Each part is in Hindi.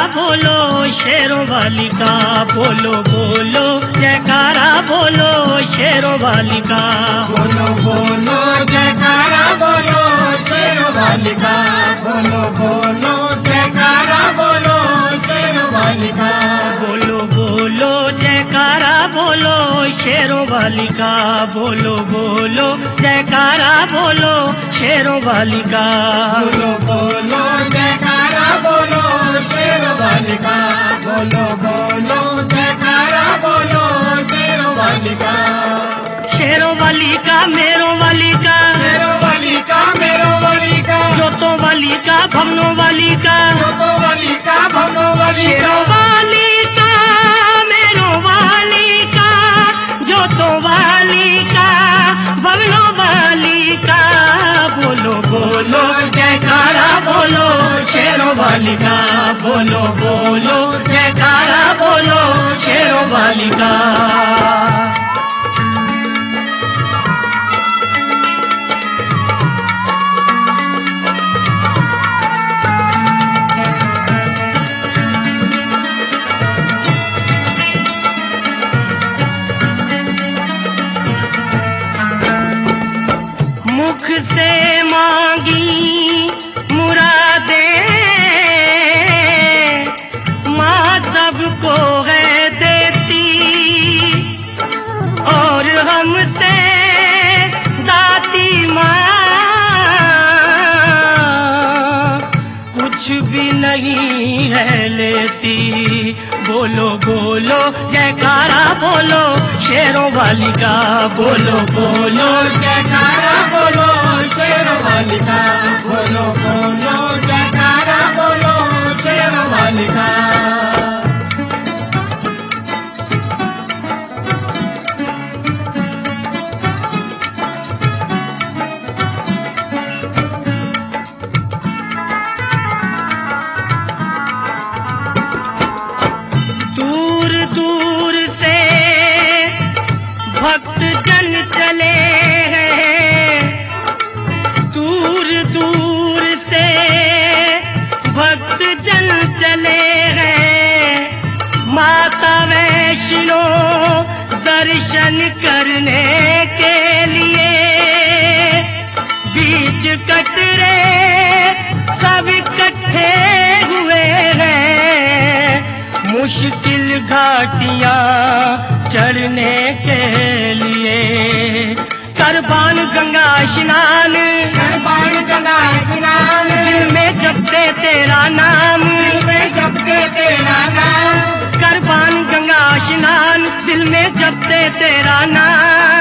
बोलो शेरों वाली का, बोलो बोलो जयकारा बोलो शेरों वाली का, बोलो बोलो जयकारा बोलो शेरों वाली का, बोलो बोलो जयकारा बोलो शेरों वाली का, बोलो बोलो जयकारा बोलो शेरों वाली का, बोलो बोलो जयकारा बोलो शेरों वाली का, बोलो बोलो जयकारा बोलो शेरों वाली का, बोलो बोलो जयकारा बोलो शेरों वाली का, शेरों वाली का मेरों वाली का, शेरों वाली का मेरों वाली का, जोतों वाली का भवनों वाली का, जोतों वाली का भवनों वाली का, शेरों वाली का मेरों वाली का, जोतों वाली का भवनों वाली का, बोलो बोलो जयकारा बोलो शेरों वाली का, बोलो बोलो जयकारा बोलो शेरों वाली का। मुख से मांगी मुरादें माँ सबको है देती, और हमसे दाती माँ कुछ भी नहीं है लेती, बोलो बोलो जयकारा बोलो शेरों वाली का, बोलो बोलो जयकारा बोलो शेरों वाली का, बोलो बोलो जयकारा बोलो शेरों वाली का, दूर दूर से भक्त जन चले हैं, दूर दूर से भक्त जन चले हैं, माता वैष्णो दर्शन करने के लिए, बीच कटरे सब इकट्ठे हुए हैं, मुश्किल घाटियां चढ़ने के लिए, करबान गंगा स्नान, करबान गंगा स्नान, दिल में जपते तेरा नाम, दिल में जपते तेरा नाम, करबान गंगा स्नान दिल में जपते तेरा नाम,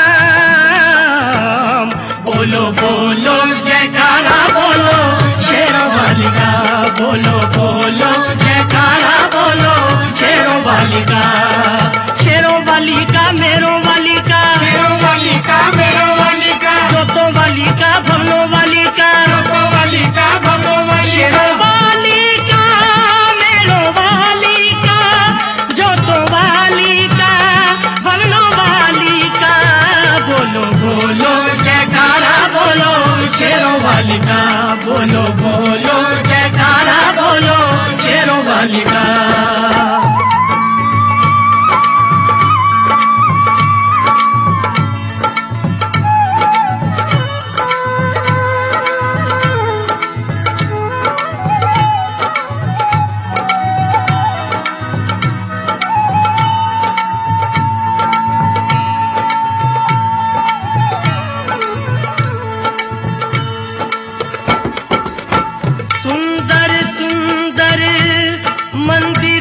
बोलो बोलो जयकारा बोलो शेरों वाली का, बोलो बोलो जयकारा बोलो शेरों वाली का, शेरों वाली का मेरों वाली का, शेरों वाली का मेरों वाली का, जोतों वाली का भवनों वाली का, जोतों वाली का भवनों वाली शेरों का, वाली का मेरों वाली का, जोतों वाली का भवनों वाली का, बोलो बोलो जयकारा बोलो शेरों वाली का, बोलो बोलो जयकारा बोलो शेरों वाली का। सुंदर सुंदर मंदिर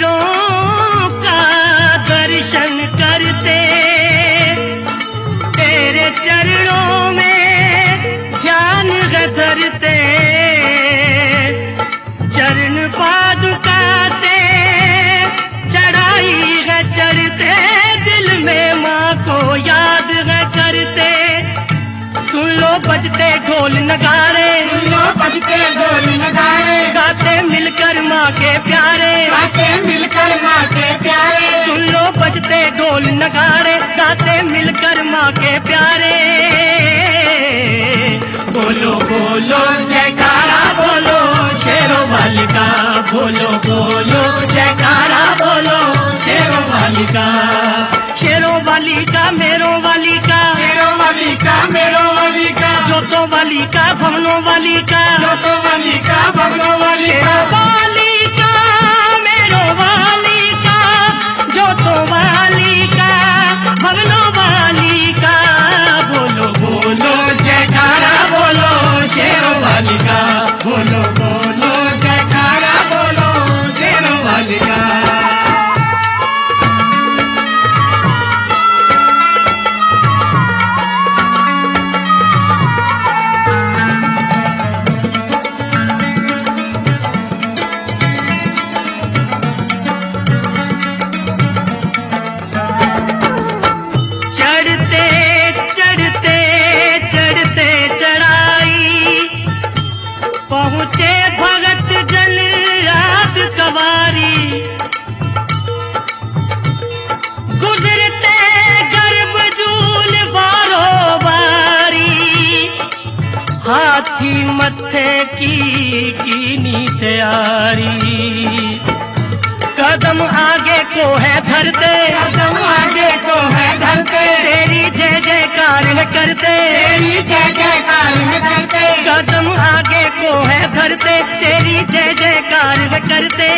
जोतो वाली का भवनों वाली का जोतो वाली का भवनों वाली का वाली का मेरो वाली का जोतो वाली का भवनों वाली का बोलो बोलो जयकारा बोलो शेरों वाली का बोलो बोलो जयकारा बोलो शेरों वाली का पहुँचे भगत जन रात कवारी गुजरते गर्भ जूल बारो बारी हाथी मत्थे की तैयारी कदम आगे को है धरते कदम आगे को है धरते तेरी जय जयकार करते तेरी जय जयकार करते कदम आगे को है धरते तेरी जय जयकार करते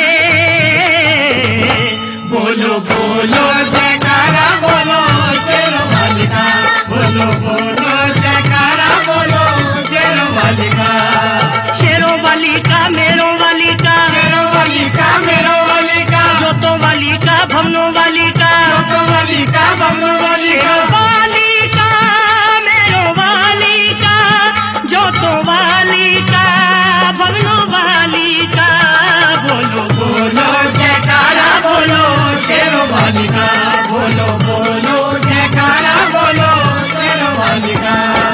बोलो बोलो जयकारा बोलो शेरों वाली का बोलो बोलो जयकारा बोलो शेरों वाली का शेरों वाली का मेरों वाली का शेरों वाली का मेरों वाली का जोतों वाली का भवनों वाली का जोतों वाली का भवनों वाली का वाली का मेरों वाली का जोतों वाली का भवनों वाली का बोलो बोलो जयकारा बोलो शेरों वाली का बोलो बोलो जयकारा बोलो शेरों वाली का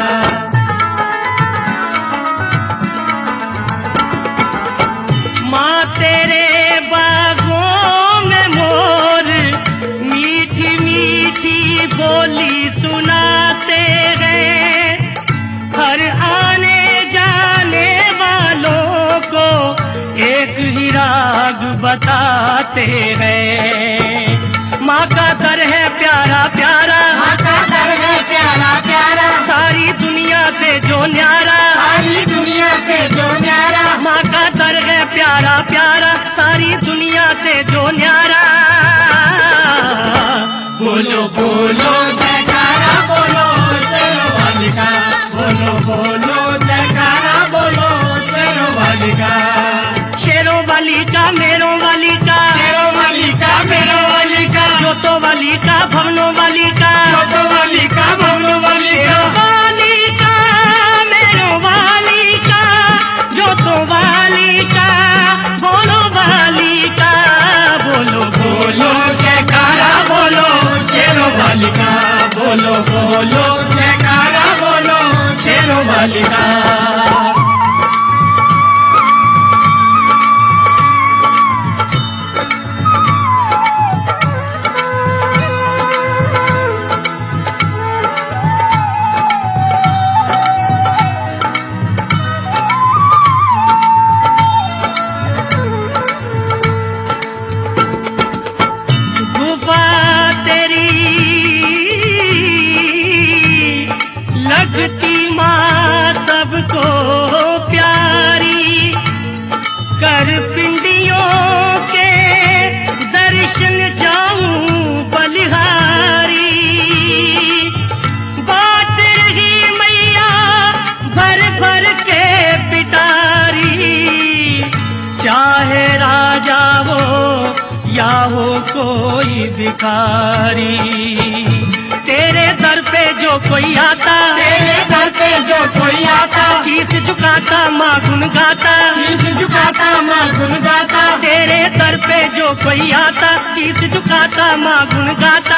माँ तेरे बागों में मोर मीठी मीठी बोली सुनाते हैं हर आने जाने वालों को एक ही राग बताते हैं माँ का दर है प्यारा प्यारा माँ का दर है प्यारा प्यारा सारी दुनिया से जो न्यारा सारी दुनिया से जो न्यारा माँ का दर है प्यारा प्यारा सारी दुनिया से जो न्यारा बोलो बोलो जयकारा बोलो शेरों वाली का बोलो बोलो जयकारा बोलो शेरों वाली का शेरों वाली का मेरों वाली का शेरों वाली का मेरों वाली का जोतों वाली का भवनों वाली का जोतों वाली का भवनों वाली का वाली का मेरों वाली का जोतों वाली का भवनों वाली का बोलो बोलो जयकारा बोलो शेरों वाली का बोलो बोलो जयकारा बोलो शेरों वाली का लगती माँ सबको प्यारी कर पिंडियों के दर्शन जाऊं बलिहारी बात रही मैया भर भर के पिटारी चाहे राजा हो या हो कोई भिखारी तेरे दर पे जो कोई आता तेरे दर पे जो कोई आता शीश झुकाता माँ गुन गाता शीश झुकाता माँ गुन गाता तेरे दर पे जो कोई आता शीश झुकाता माँ गुन गाता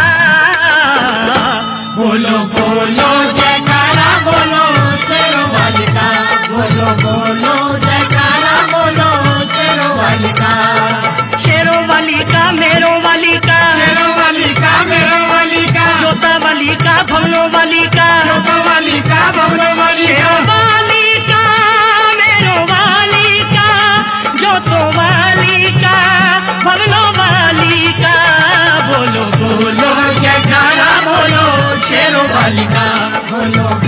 बोलो बोलो जयकारा बोलो शेरों वाली का बोलो बोलो जयकारा बोलो शेरों वाली का शेरों वाली का मेरों वाली का शेरों वाली का मेरों वाली का जोता वाली का भवनों वाली का जोतों वाली का भवनों वाली का शेरों वाली का मेरों वाली का जोतों वाली का भवनों वाली का बोलो बोलो जयकारा बोलो शेरों वाली का बोलो